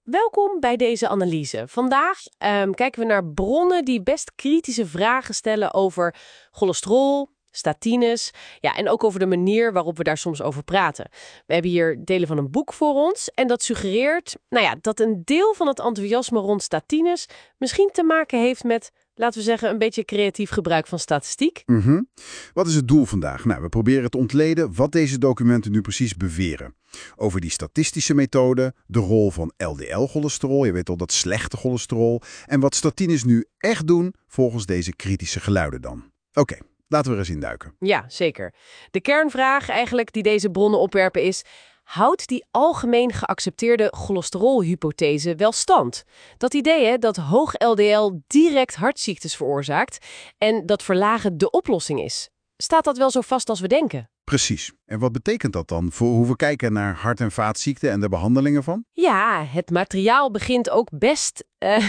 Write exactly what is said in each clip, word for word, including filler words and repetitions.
welkom bij deze analyse. Vandaag um, kijken we naar bronnen die best kritische vragen stellen over cholesterol, statines, ja, en ook over de manier waarop we daar soms over praten. We hebben hier delen van een boek voor ons en dat suggereert nou ja, dat een deel van het enthousiasme rond statines misschien te maken heeft met, laten we zeggen, een beetje creatief gebruik van statistiek. Mm-hmm. Wat is het doel vandaag? Nou, we proberen te ontleden wat deze documenten nu precies beweren. Over die statistische methode, de rol van L D L-cholesterol, je weet al dat slechte cholesterol, en wat statines nu echt doen volgens deze kritische geluiden dan. Oké, okay, laten we er eens induiken. Ja, zeker. De kernvraag eigenlijk die deze bronnen opwerpen is: houdt die algemeen geaccepteerde cholesterolhypothese wel stand? Dat idee hè, dat hoog L D L direct hartziektes veroorzaakt en dat verlagen de oplossing is. Staat dat wel zo vast als we denken? Precies. En wat betekent dat dan voor hoe we kijken naar hart- en vaatziekten en de behandelingen van? Ja, het materiaal begint ook best uh,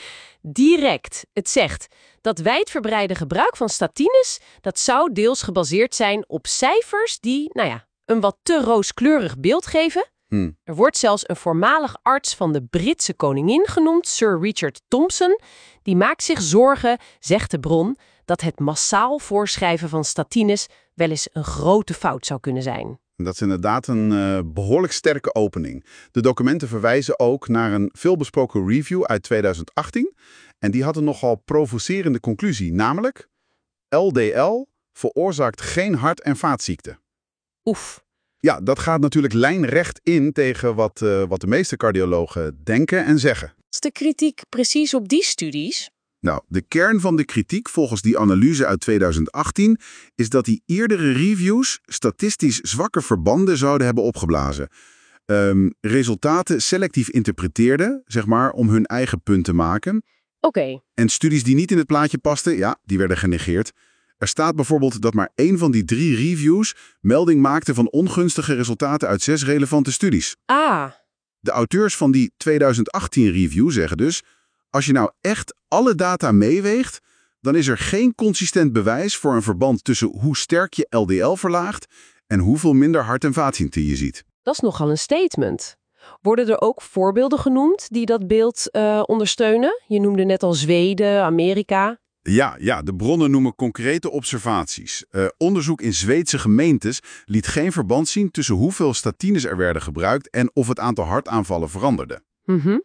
direct. Het zegt dat wijdverbreide gebruik van statines, dat zou deels gebaseerd zijn op cijfers die, nou ja, een wat te rooskleurig beeld geven. Hmm. Er wordt zelfs een voormalig arts van de Britse koningin genoemd, Sir Richard Thompson. Die maakt zich zorgen, zegt de bron, dat het massaal voorschrijven van statines wel eens een grote fout zou kunnen zijn. Dat is inderdaad een uh, behoorlijk sterke opening. De documenten verwijzen ook naar een veelbesproken review uit tweeduizend achttien. En die had een nogal provocerende conclusie, namelijk L D L veroorzaakt geen hart- en vaatziekten. Oef. Ja, dat gaat natuurlijk lijnrecht in tegen wat, uh, wat de meeste cardiologen denken en zeggen. Is de kritiek precies op die studies? Nou, de kern van de kritiek volgens die analyse uit tweeduizend achttien is dat die eerdere reviews statistisch zwakke verbanden zouden hebben opgeblazen. Um, resultaten selectief interpreteerden, zeg maar, om hun eigen punt te maken. Oké. Okay. En studies die niet in het plaatje pasten, ja, die werden genegeerd. Er staat bijvoorbeeld dat maar één van die drie reviews melding maakte van ongunstige resultaten uit zes relevante studies. Ah. De auteurs van die tweeduizend achttien review zeggen dus: als je nou echt alle data meeweegt, dan is er geen consistent bewijs voor een verband tussen hoe sterk je L D L verlaagt en hoeveel minder hart- en vaatziekten je ziet. Dat is nogal een statement. Worden er ook voorbeelden genoemd die dat beeld uh, ondersteunen? Je noemde net al Zweden, Amerika. Ja, ja, de bronnen noemen concrete observaties. Uh, onderzoek in Zweedse gemeentes liet geen verband zien tussen hoeveel statines er werden gebruikt en of het aantal hartaanvallen veranderde. Mm-hmm.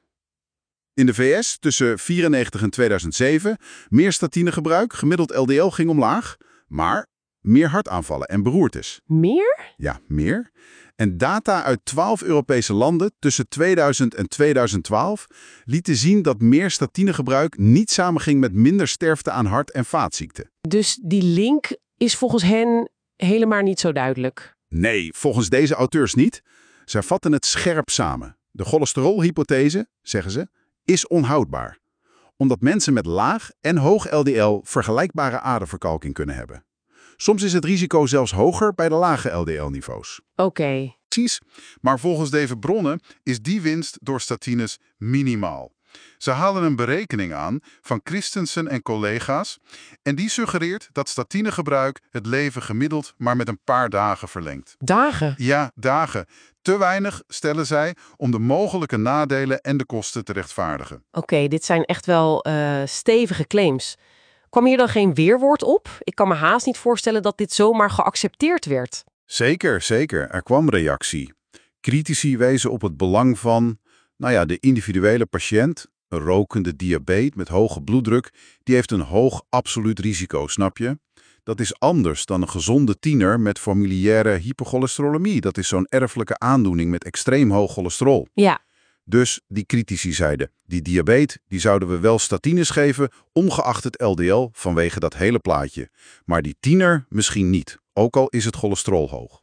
In de V S tussen vierennegentig en tweeduizend zeven meer statinegebruik, gemiddeld L D L ging omlaag, maar meer hartaanvallen en beroertes. Meer? Ja, meer. En data uit twaalf Europese landen tussen tweeduizend en tweeduizend twaalf lieten zien dat meer statinegebruik niet samenging met minder sterfte aan hart- en vaatziekten. Dus die link is volgens hen helemaal niet zo duidelijk? Nee, volgens deze auteurs niet. Zij vatten het scherp samen. De cholesterolhypothese, zeggen ze, is onhoudbaar. Omdat mensen met laag en hoog L D L vergelijkbare aderverkalking kunnen hebben. Soms is het risico zelfs hoger bij de lage L D L-niveaus. Oké. Okay. Precies, maar volgens deze bronnen is die winst door statines minimaal. Ze halen een berekening aan van Christensen en collega's en die suggereert dat statinegebruik het leven gemiddeld maar met een paar dagen verlengt. Dagen? Ja, dagen. Te weinig, stellen zij, om de mogelijke nadelen en de kosten te rechtvaardigen. Oké, okay, dit zijn echt wel uh, stevige claims. Kwam hier dan geen weerwoord op? Ik kan me haast niet voorstellen dat dit zomaar geaccepteerd werd. Zeker, zeker. Er kwam reactie. Critici wezen op het belang van, nou ja, de individuele patiënt, een rokende diabetes met hoge bloeddruk, die heeft een hoog absoluut risico, snap je? Dat is anders dan een gezonde tiener met familiaire hypercholesterolemie. Dat is zo'n erfelijke aandoening met extreem hoog cholesterol. Ja. Dus die critici zeiden, die diabetes, die zouden we wel statines geven, ongeacht het L D L vanwege dat hele plaatje. Maar die tiener misschien niet, ook al is het cholesterol hoog.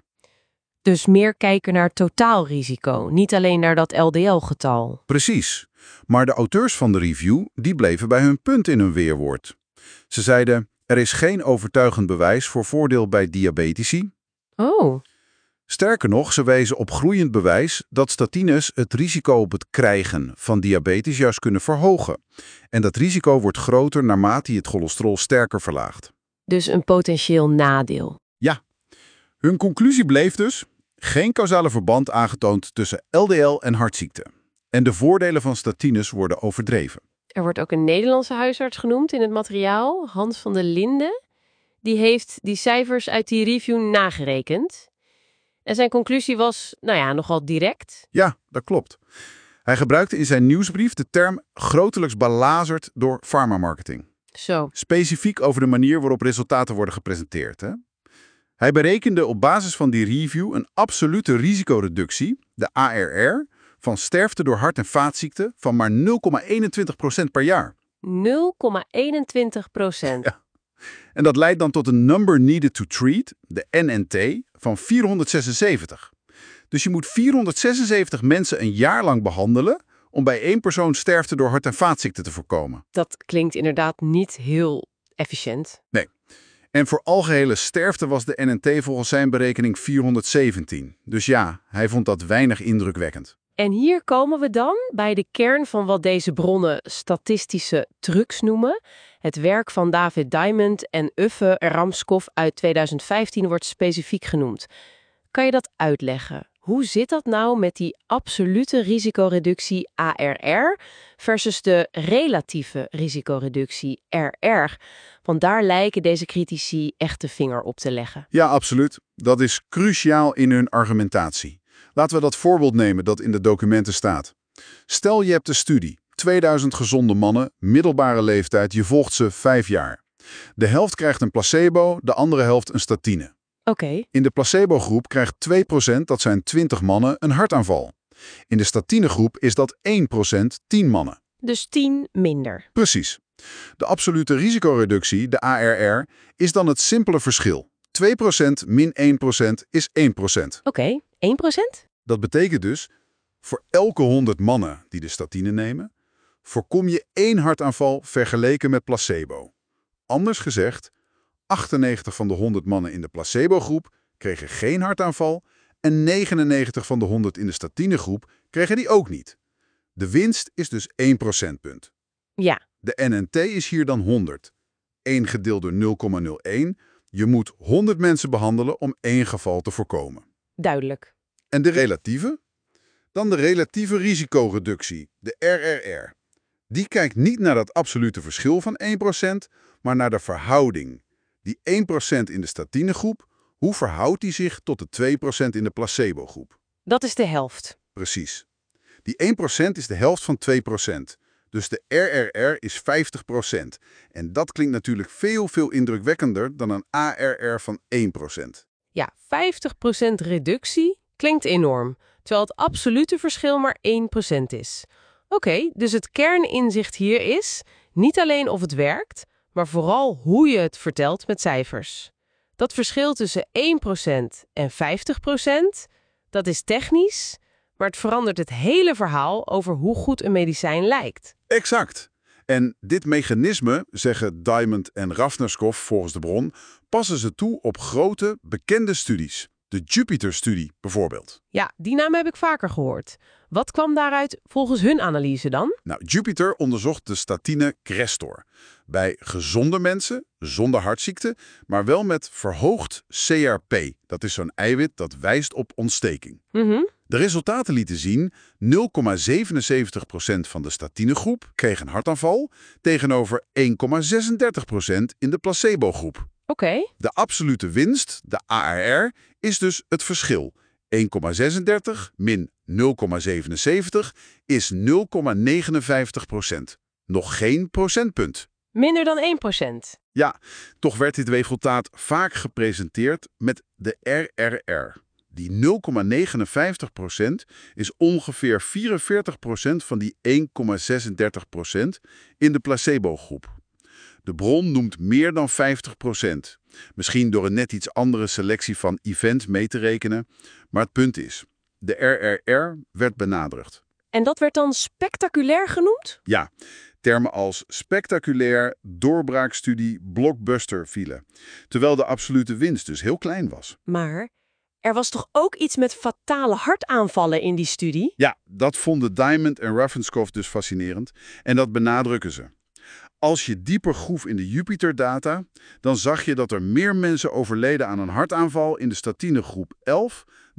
Dus meer kijken naar totaalrisico, niet alleen naar dat L D L-getal. Precies. Maar de auteurs van de review, die bleven bij hun punt in hun weerwoord. Ze zeiden, er is geen overtuigend bewijs voor voordeel bij diabetici. Oh. Sterker nog, ze wezen op groeiend bewijs dat statines het risico op het krijgen van diabetes juist kunnen verhogen. En dat risico wordt groter naarmate je het cholesterol sterker verlaagt. Dus een potentieel nadeel. Ja. Hun conclusie bleef dus geen causale verband aangetoond tussen L D L en hartziekte. En de voordelen van statines worden overdreven. Er wordt ook een Nederlandse huisarts genoemd in het materiaal, Hans van der Linden. Die heeft die cijfers uit die review nagerekend. En zijn conclusie was, nou ja, nogal direct. Ja, dat klopt. Hij gebruikte in zijn nieuwsbrief de term grotelijks belazerd door pharmamarketing. Zo. Specifiek over de manier waarop resultaten worden gepresenteerd. Hè? Hij berekende op basis van die review een absolute risicoreductie, de A R R, van sterfte door hart- en vaatziekten van maar nul komma eenentwintig procent per jaar. nul komma eenentwintig procent. Ja. En dat leidt dan tot een number needed to treat, de N N T, van vierhonderdzesenzeventig. Dus je moet vierhonderdzesenzeventig mensen een jaar lang behandelen om bij één persoon sterfte door hart- en vaatziekten te voorkomen. Dat klinkt inderdaad niet heel efficiënt. Nee. En voor algehele sterfte was de N N T volgens zijn berekening vierhonderdzeventien. Dus ja, hij vond dat weinig indrukwekkend. En hier komen we dan bij de kern van wat deze bronnen statistische trucs noemen. Het werk van David Diamond en Uffe Ramskov uit tweeduizend vijftien wordt specifiek genoemd. Kan je dat uitleggen? Hoe zit dat nou met die absolute risicoreductie A R R versus de relatieve risicoreductie R R? Want daar lijken deze critici echt de vinger op te leggen. Ja, absoluut. Dat is cruciaal in hun argumentatie. Laten we dat voorbeeld nemen dat in de documenten staat. Stel je hebt een studie, tweeduizend gezonde mannen, middelbare leeftijd, je volgt ze vijf jaar. De helft krijgt een placebo, de andere helft een statine. Oké. Okay. In de placebogroep krijgt twee procent, dat zijn twintig mannen, een hartaanval. In de statinegroep is dat één procent, tien mannen. Dus tien minder. Precies. De absolute risicoreductie, de A R R, is dan het simpele verschil. twee procent min één procent is één procent. Oké, okay. één procent? Dat betekent dus, voor elke honderd mannen die de statine nemen, voorkom je één hartaanval vergeleken met placebo. Anders gezegd, achtennegentig van de honderd mannen in de placebogroep kregen geen hartaanval en negenennegentig van de honderd in de statinegroep kregen die ook niet. De winst is dus één procentpunt. Ja. De N N T is hier dan honderd. één gedeeld door nul komma nul één. Je moet honderd mensen behandelen om één geval te voorkomen. Duidelijk. En de relatieve? Dan de relatieve risicoreductie, de R R R. Die kijkt niet naar dat absolute verschil van één procent, maar naar de verhouding. Die één procent in de statinegroep, hoe verhoudt die zich tot de twee procent in de placebogroep? Dat is de helft. Precies. Die één procent is de helft van twee procent. Dus de R R R is vijftig procent. En dat klinkt natuurlijk veel, veel indrukwekkender dan een A R R van één procent. Ja, vijftig procent reductie klinkt enorm, terwijl het absolute verschil maar één procent is. Oké, okay, dus het kerninzicht hier is niet alleen of het werkt, maar vooral hoe je het vertelt met cijfers. Dat verschil tussen één procent en vijftig procent, dat is technisch, maar het verandert het hele verhaal over hoe goed een medicijn lijkt. Exact. En dit mechanisme, zeggen Diamond en Rafnerskov volgens de bron, passen ze toe op grote, bekende studies. De Jupiter-studie bijvoorbeeld. Ja, die naam heb ik vaker gehoord. Wat kwam daaruit volgens hun analyse dan? Nou, Jupiter onderzocht de statine Crestor bij gezonde mensen, zonder hartziekte, maar wel met verhoogd C R P. Dat is zo'n eiwit dat wijst op ontsteking. Mm-hmm. De resultaten lieten zien, nul komma zevenenzeventig procent van de statinegroep kreeg een hartaanval, tegenover één komma zesendertig procent in de placebogroep. Oké. Okay. De absolute winst, de A R R, is dus het verschil. één komma zesendertig min nul komma zevenenzeventig is nul komma negenenvijftig procent. Nog geen procentpunt. Minder dan één procent. Ja, toch werd dit resultaat vaak gepresenteerd met de R R R. Die nul komma negenenvijftig procent is ongeveer vierenveertig procent van die één komma zesendertig procent in de placebogroep. De bron noemt meer dan vijftig procent. Misschien door een net iets andere selectie van events mee te rekenen. Maar het punt is, de R R R werd benadrukt. En dat werd dan spectaculair genoemd? Ja, termen als spectaculair, doorbraakstudie, blockbuster vielen. Terwijl de absolute winst dus heel klein was. Maar er was toch ook iets met fatale hartaanvallen in die studie? Ja, dat vonden Diamond en Rafnerskov dus fascinerend. En dat benadrukken ze. Als je dieper groef in de Jupiter-data, dan zag je dat er meer mensen overleden aan een hartaanval in de statinegroep elf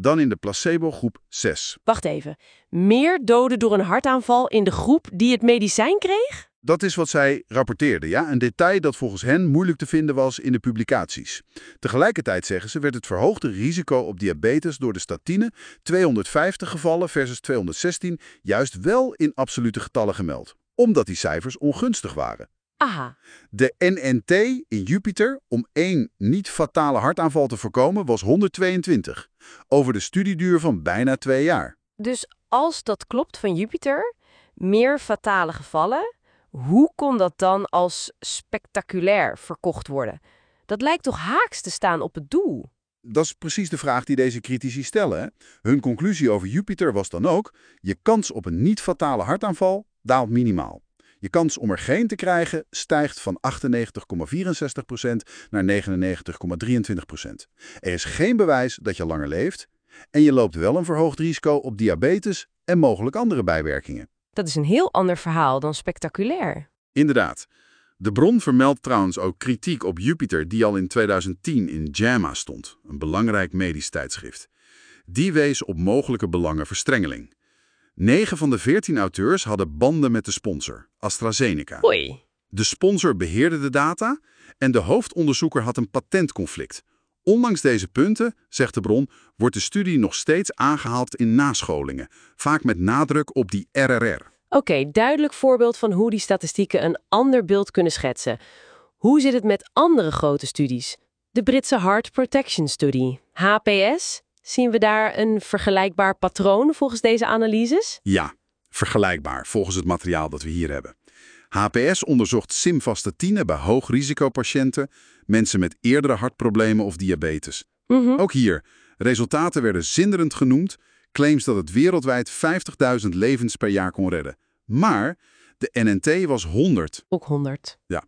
dan in de placebo-groep zes. Wacht even. Meer doden door een hartaanval in de groep die het medicijn kreeg? Dat is wat zij rapporteerden, ja? Een detail dat volgens hen moeilijk te vinden was in de publicaties. Tegelijkertijd zeggen ze werd het verhoogde risico op diabetes door de statine, tweehonderdvijftig gevallen versus tweehonderdzestien, juist wel in absolute getallen gemeld, omdat die cijfers ongunstig waren. Aha. De N N T in Jupiter om één niet-fatale hartaanval te voorkomen was honderdtweeëntwintig, over de studieduur van bijna twee jaar. Dus als dat klopt van Jupiter, meer fatale gevallen, hoe kon dat dan als spectaculair verkocht worden? Dat lijkt toch haaks te staan op het doel? Dat is precies de vraag die deze critici stellen. Hè? Hun conclusie over Jupiter was dan ook: je kans op een niet-fatale hartaanval daalt minimaal. Je kans om er geen te krijgen stijgt van achtennegentig komma vierenzestig procent naar negenennegentig komma drieëntwintig procent. Er is geen bewijs dat je langer leeft en je loopt wel een verhoogd risico op diabetes en mogelijk andere bijwerkingen. Dat is een heel ander verhaal dan spectaculair. Inderdaad. De bron vermeldt trouwens ook kritiek op Jupiter die al in tweeduizend tien in JAMA stond, een belangrijk medisch tijdschrift. Die wees op mogelijke belangenverstrengeling. Negen van de veertien auteurs hadden banden met de sponsor, AstraZeneca. Oei. De sponsor beheerde de data en de hoofdonderzoeker had een patentconflict. Ondanks deze punten, zegt de bron, wordt de studie nog steeds aangehaald in nascholingen, vaak met nadruk op die R R R. Oké, okay, duidelijk voorbeeld van hoe die statistieken een ander beeld kunnen schetsen. Hoe zit het met andere grote studies? De Britse Heart Protection Study, H P S. Zien we daar een vergelijkbaar patroon volgens deze analyses? Ja, vergelijkbaar volgens het materiaal dat we hier hebben. H P S onderzocht simvastatine bij hoogrisicopatiënten, mensen met eerdere hartproblemen of diabetes. Mm-hmm. Ook hier, resultaten werden zinderend genoemd, claims dat het wereldwijd vijftigduizend levens per jaar kon redden. Maar de N N T was honderd. Ook honderd. Ja.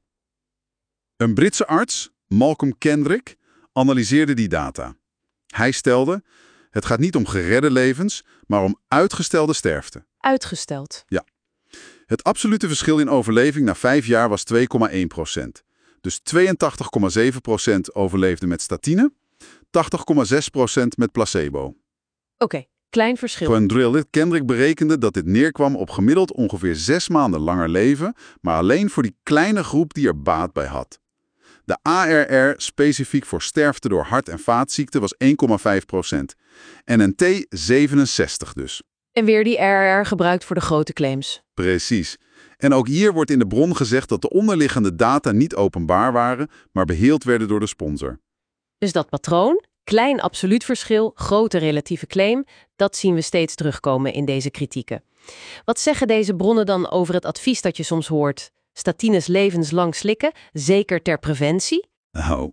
Een Britse arts, Malcolm Kendrick, analyseerde die data. Hij stelde, het gaat niet om geredde levens, maar om uitgestelde sterfte. Uitgesteld. Ja. Het absolute verschil in overleving na vijf jaar was twee komma één procent. Dus tweeëntachtig komma zeven procent overleefde met statine, tachtig komma zes procent met placebo. Oké, okay, klein verschil. Kendrick Kendrick berekende dat dit neerkwam op gemiddeld ongeveer zes maanden langer leven, maar alleen voor die kleine groep die er baat bij had. De A R R, specifiek voor sterfte door hart- en vaatziekten, was één komma vijf procent. En een T zevenenzestig dus. En weer die R R R gebruikt voor de grote claims. Precies. En ook hier wordt in de bron gezegd dat de onderliggende data niet openbaar waren, maar beheeld werden door de sponsor. Dus dat patroon, klein absoluut verschil, grote relatieve claim, dat zien we steeds terugkomen in deze kritieken. Wat zeggen deze bronnen dan over het advies dat je soms hoort? Statines levenslang slikken, zeker ter preventie? Nou,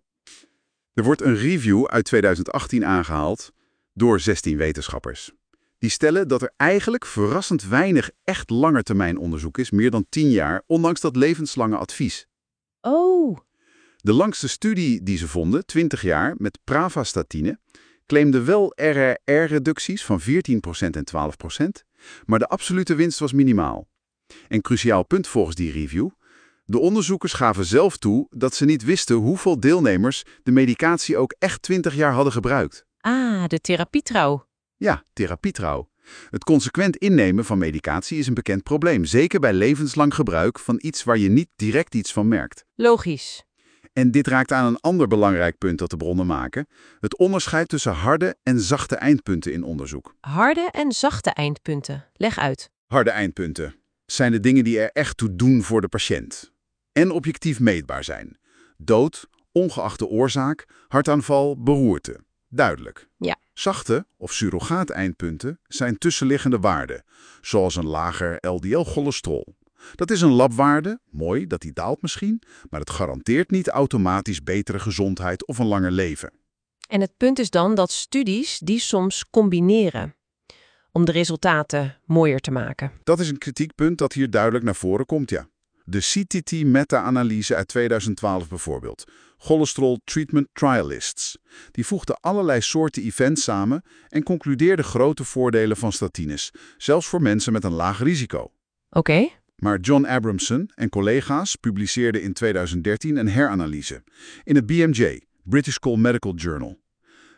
er wordt een review uit tweeduizend achttien aangehaald door zestien wetenschappers. Die stellen dat er eigenlijk verrassend weinig echt langetermijnonderzoek is, meer dan tien jaar, ondanks dat levenslange advies. Oh. De langste studie die ze vonden, twintig jaar, met pravastatine, claimde wel R R R-reducties van veertien procent en twaalf procent, maar de absolute winst was minimaal. En cruciaal punt volgens die review, de onderzoekers gaven zelf toe dat ze niet wisten hoeveel deelnemers de medicatie ook echt twintig jaar hadden gebruikt. Ah, de therapietrouw. Ja, therapietrouw. Het consequent innemen van medicatie is een bekend probleem, zeker bij levenslang gebruik van iets waar je niet direct iets van merkt. Logisch. En dit raakt aan een ander belangrijk punt dat de bronnen maken, het onderscheid tussen harde en zachte eindpunten in onderzoek. Harde en zachte eindpunten. Leg uit. Harde eindpunten zijn de dingen die er echt toe doen voor de patiënt. En objectief meetbaar zijn. Dood, ongeacht de oorzaak, hartaanval, beroerte. Duidelijk. Ja. Zachte of surrogaat-eindpunten zijn tussenliggende waarden, zoals een lager L D L-cholesterol. Dat is een labwaarde, mooi dat die daalt misschien, maar het garanteert niet automatisch betere gezondheid of een langer leven. En het punt is dan dat studies die soms combineren om de resultaten mooier te maken. Dat is een kritiekpunt dat hier duidelijk naar voren komt, ja. De C T T-meta-analyse uit tweeduizend twaalf bijvoorbeeld, Cholesterol Treatment Trial Lists, die voegde allerlei soorten events samen en concludeerde grote voordelen van statines, zelfs voor mensen met een laag risico. Oké. Okay. Maar John Abramson en collega's publiceerden in tweeduizend dertien een heranalyse in het B M J, British Medical Journal.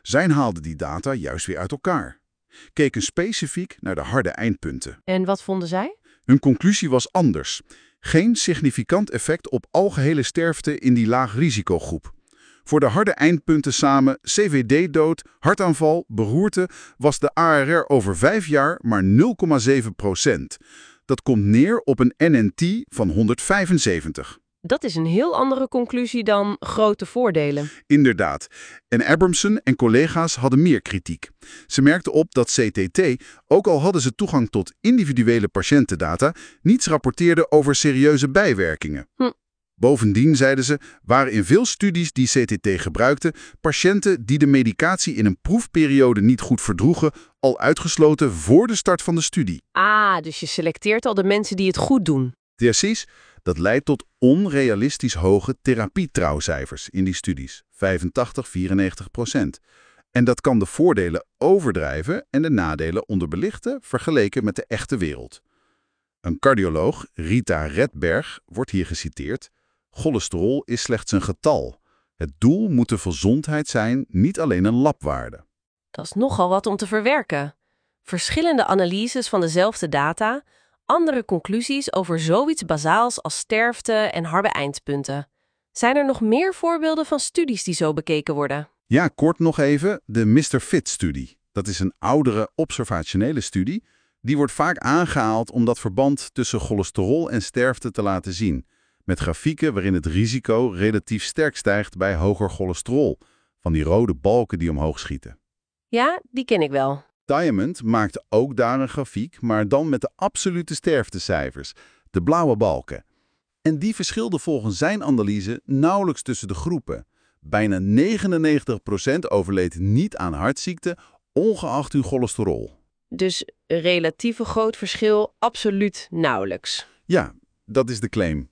Zij haalden die data juist weer uit elkaar. Keken specifiek naar de harde eindpunten. En wat vonden zij? Hun conclusie was anders. Geen significant effect op algehele sterfte in die laag-risicogroep. Voor de harde eindpunten samen, C V D-dood, hartaanval, beroerte, was de A R R over vijf jaar maar nul komma zeven procent. Dat komt neer op een N N T van honderdvijfenzeventig. Dat is een heel andere conclusie dan grote voordelen. Inderdaad. En Abramson en collega's hadden meer kritiek. Ze merkten op dat C T T, ook al hadden ze toegang tot individuele patiëntendata, niets rapporteerde over serieuze bijwerkingen. Hm. Bovendien, zeiden ze, waren in veel studies die C T T gebruikten, patiënten die de medicatie in een proefperiode niet goed verdroegen, al uitgesloten voor de start van de studie. Ah, dus je selecteert al de mensen die het goed doen. Precies, dat leidt tot onrealistisch hoge therapietrouwcijfers in die studies, vijfentachtig, vierennegentig procent. En dat kan de voordelen overdrijven en de nadelen onderbelichten vergeleken met de echte wereld. Een cardioloog, Rita Redberg, wordt hier geciteerd: cholesterol is slechts een getal. Het doel moet de gezondheid zijn, niet alleen een labwaarde. Dat is nogal wat om te verwerken. Verschillende analyses van dezelfde data, andere conclusies over zoiets bazaals als sterfte en harde eindpunten. Zijn er nog meer voorbeelden van studies die zo bekeken worden? Ja, kort nog even, de mister Fit-studie. Dat is een oudere observationele studie. Die wordt vaak aangehaald om dat verband tussen cholesterol en sterfte te laten zien. Met grafieken waarin het risico relatief sterk stijgt bij hoger cholesterol. Van die rode balken die omhoog schieten. Ja, die ken ik wel. Diamond maakte ook daar een grafiek, maar dan met de absolute sterftecijfers, de blauwe balken. En die verschilden volgens zijn analyse nauwelijks tussen de groepen. Bijna negenennegentig procent overleed niet aan hartziekte, ongeacht hun cholesterol. Dus relatief groot verschil, absoluut nauwelijks. Ja, dat is de claim.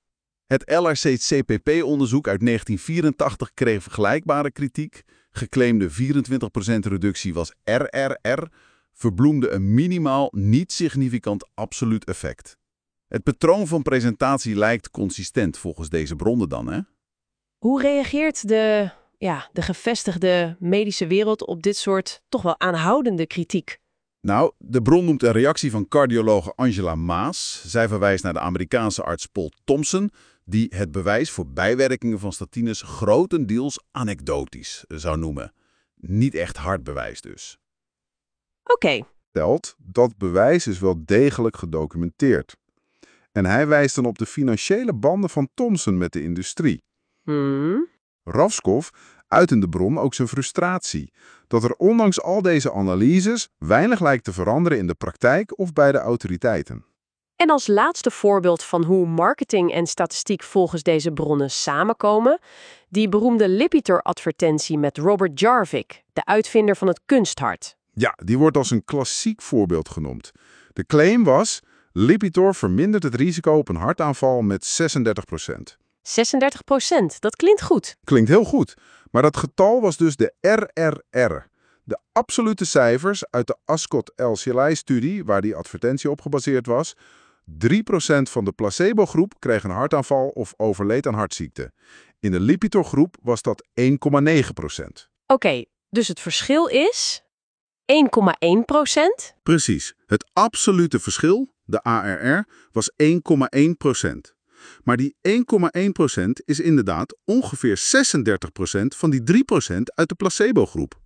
Het L R C C P P-onderzoek uit negentien vierentachtig kreeg vergelijkbare kritiek. Geclaimde vierentwintig procent reductie was R R R, verbloemde een minimaal niet significant absoluut effect. Het patroon van presentatie lijkt consistent volgens deze bronnen dan, hè? Hoe reageert de, ja, de gevestigde medische wereld op dit soort toch wel aanhoudende kritiek? Nou, de bron noemt een reactie van cardiologe Angela Maas. Zij verwijst naar de Amerikaanse arts Paul Thompson, die het bewijs voor bijwerkingen van statines grotendeels anekdotisch zou noemen. Niet echt hard bewijs dus. Oké. Okay. Telt, dat bewijs is wel degelijk gedocumenteerd. En hij wijst dan op de financiële banden van Thompson met de industrie. Hmm. Ravskov uit in de bron ook zijn frustratie. Dat er ondanks al deze analyses weinig lijkt te veranderen in de praktijk of bij de autoriteiten. En als laatste voorbeeld van hoe marketing en statistiek volgens deze bronnen samenkomen, die beroemde Lipitor-advertentie met Robert Jarvik, de uitvinder van het kunsthart. Ja, die wordt als een klassiek voorbeeld genoemd. De claim was: Lipitor vermindert het risico op een hartaanval met zesendertig procent. zesendertig procent, dat klinkt goed. Klinkt heel goed, maar dat getal was dus de R R R. De absolute cijfers uit de Ascot-L C L I-studie, waar die advertentie op gebaseerd was. drie procent van de placebo-groep kreeg een hartaanval of overleed aan hartziekte. In de Lipitor-groep was dat één komma negen procent. Oké, okay, dus het verschil is één komma één procent? Precies. Het absolute verschil, de A R R, was één komma één procent. Maar die één komma één procent is inderdaad ongeveer zesendertig procent van die drie procent uit de placebo-groep.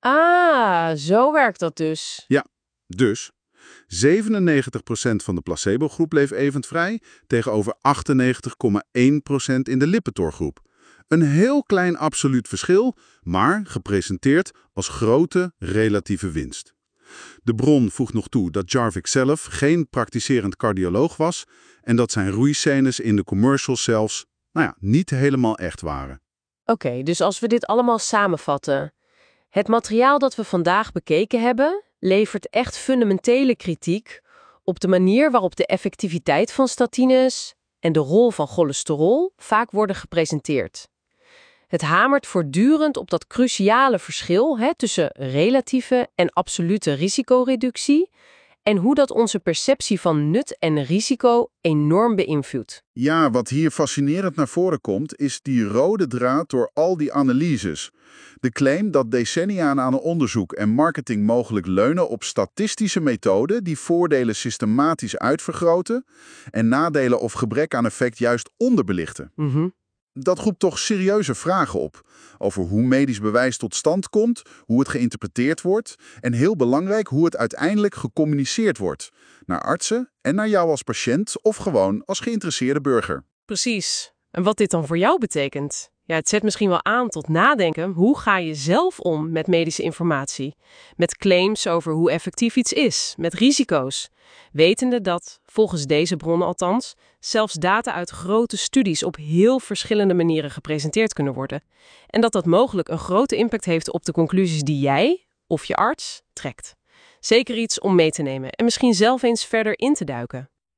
Ah, zo werkt dat dus. Ja, dus zevenennegentig procent van de placebo-groep bleef eventvrij tegenover achtennegentig komma één procent in de Lipitor-groep. Een heel klein absoluut verschil, maar gepresenteerd als grote relatieve winst. De bron voegt nog toe dat Jarvik zelf geen praktiserend cardioloog was en dat zijn roeiscènes in de commercials zelfs, nou ja, niet helemaal echt waren. Oké, okay, dus als we dit allemaal samenvatten. Het materiaal dat we vandaag bekeken hebben, levert echt fundamentele kritiek op de manier waarop de effectiviteit van statines en de rol van cholesterol vaak worden gepresenteerd. Het hamert voortdurend op dat cruciale verschil hè, tussen relatieve en absolute risicoreductie en hoe dat onze perceptie van nut en risico enorm beïnvloedt. Ja, wat hier fascinerend naar voren komt, is die rode draad door al die analyses. De claim dat decennia aan onderzoek en marketing mogelijk leunen op statistische methoden die voordelen systematisch uitvergroten en nadelen of gebrek aan effect juist onderbelichten. Mm-hmm. Dat roept toch serieuze vragen op over hoe medisch bewijs tot stand komt, hoe het geïnterpreteerd wordt en heel belangrijk hoe het uiteindelijk gecommuniceerd wordt naar artsen en naar jou als patiënt of gewoon als geïnteresseerde burger. Precies. En wat dit dan voor jou betekent? Ja, het zet misschien wel aan tot nadenken. Hoe ga je zelf om met medische informatie? Met claims over hoe effectief iets is, met risico's. Wetende dat, volgens deze bronnen althans, zelfs data uit grote studies op heel verschillende manieren gepresenteerd kunnen worden. En dat dat mogelijk een grote impact heeft op de conclusies die jij of je arts trekt. Zeker iets om mee te nemen en misschien zelf eens verder in te duiken.